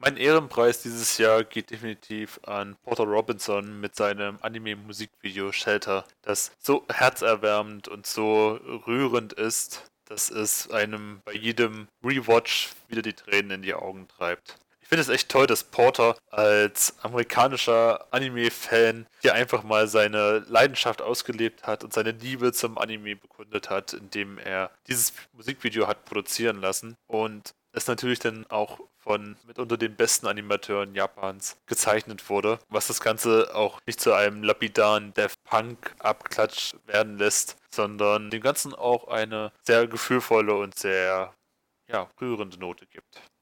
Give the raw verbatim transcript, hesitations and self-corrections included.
Mein Ehrenpreis dieses Jahr geht definitiv an Porter Robinson mit seinem Anime-Musikvideo Shelter, das so herzerwärmend und so rührend ist, dass es einem bei jedem Rewatch wieder die Tränen in die Augen treibt. Ich finde es echt toll, dass Porter als amerikanischer Anime-Fan hier einfach mal seine Leidenschaft ausgelebt hat und seine Liebe zum Anime bekundet hat, indem er dieses Musikvideo hat produzieren lassen und es natürlich dann auch von mitunter den besten Animateuren Japans gezeichnet wurde, was das Ganze auch nicht zu einem lapidaren Death Punk Abklatsch werden lässt, sondern dem Ganzen auch eine sehr gefühlvolle und sehr ja, rührende Note gibt.